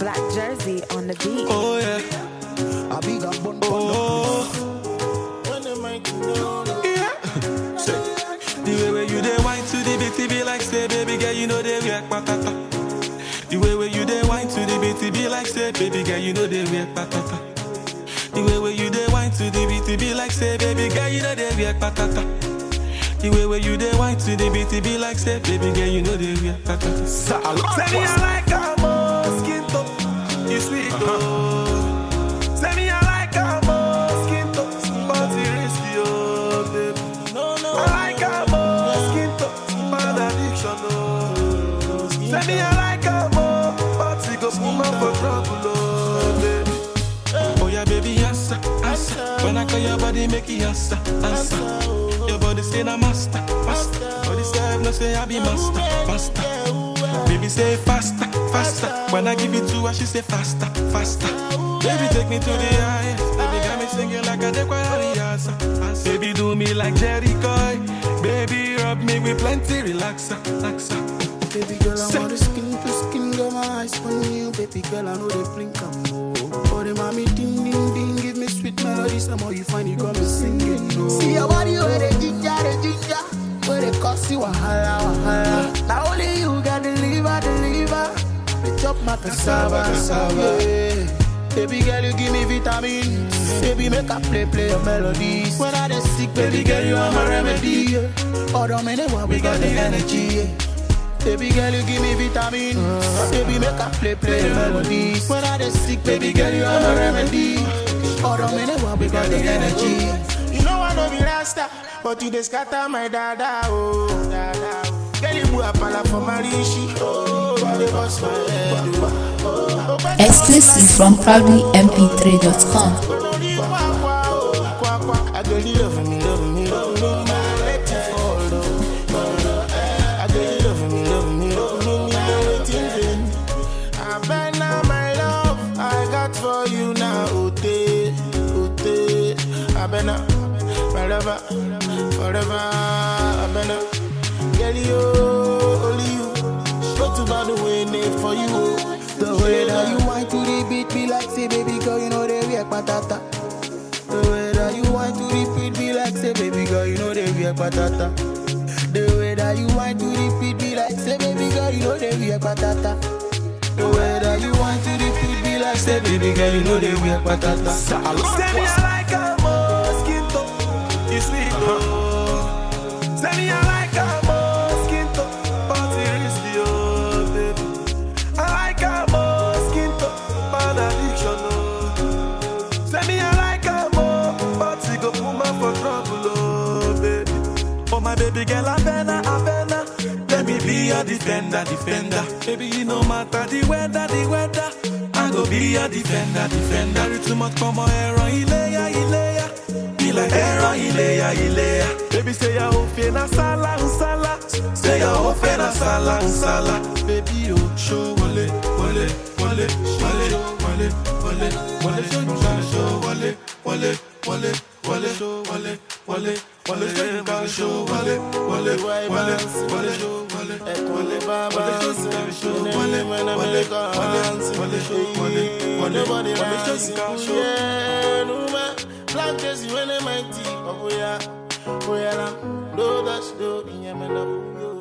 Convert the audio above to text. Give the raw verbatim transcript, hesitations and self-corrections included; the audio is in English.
Black Jersey on the beat. Oh yeah. I be got bun Oh. Yeah. Say, the way where you dey wine to the beat, it be like say, baby girl, you know they react patata. The way where you dey wine to the beat, it be like say, baby girl, you know they react patata. The way where you dey wine to the beat, it be like say, baby girl, you know they react patata. The way where you dey wine to the beat, it be like say, baby girl, you know they react patata. Say me I like a mosquito, you sweet oh. Say me I like a mosquito, but it risky oh, baby. No no. I like a mosquito, bad addiction oh. Say me I like a mo, but it go put me for trouble oh, baby. Oh yeah, baby, answer, answer. When I call your body, make it answer, answer. Your body say na master, master. Body say I no say I be master, master. Baby say faster, faster. When I give it to her, she say faster, faster. Baby take me to the highest. Baby got me singing like a dequariasa. Baby do me like Jerry Coy. Baby rub me with plenty relaxer, relaxer. Baby girl, I want the skin to skin, got my eyes on you. Baby girl, I know they blink and more. Oh, the mommy ding ding ding, give me sweet melodies. The more you find, you got me singing. No. See your body where they ginger, they ginger. Where they cost you wahala, wahala. Now only you got the liver, the liver. They chop my cassava, cassava. Yeah. Baby girl, you give me vitamins. Baby, make a play, play your melodies. When I dey sick, baby girl, you are my remedy. Yeah. Oh, don't mean it, we got the energy. Yeah. Baby girl, you give me vitamins. Uh, baby, make a play, play your melodies. When I dey sick, baby girl, you are my remedy. Oh, don't mean it, we got the energy. You know I know be rasta, but you dey scatter my dada, oh, dada. Girl, you move a pala for my rishi, oh, you dey bust my head, oh. Exclusive from proudly m p three dot com. I girl, you love me, love me, love me, I let you fall, oh. I girl, you love me, love me, love me, I waiting vain. I bet now my love I got for you now, Ote, Ote. I bet now, forever, forever, I bet now. Girl, you, only you. Go to by the way, name for you. The way that you whine to the beat be like, say, baby girl, you know they react patata. The way that you whine to the beat be like, say, baby girl, you know they react patata. The way that you whine to the beat be like, say, baby girl, you know they react patata. The way that you whine to the beat be like, say, baby girl, you know they react patata. Say me I like a mosquito, you sweet oh. Say me I like a mosquito, but it risky oh, baby. I like a mosquito, bad addiction oh. Say me I like a mo, but it go put me for trouble oh, baby. Oh my baby girl, I better, I better. Let me be a defender, defender. Baby, you no matter the weather, the weather. I go be a defender, defender. You too much for my hair on Ilea, Ilea. Be like hair on Ilea, Ilea. Baby, say ya ofe na sala, usala. Say ya ofe na sala, usala. Baby, oh, show wale, wale, wale, wale, wale, wale, wale, show wale, wale, wale, wale, show wale, wale, wale, show wale, wale, wale, wale, show wale, wale, baba, show wale, wale, wale, wale, show wale, wale, nobody wale, runs, yeah, no man. Black Jersey when they mighty, oh yeah, oh yeah, no dash, do, yeah, man,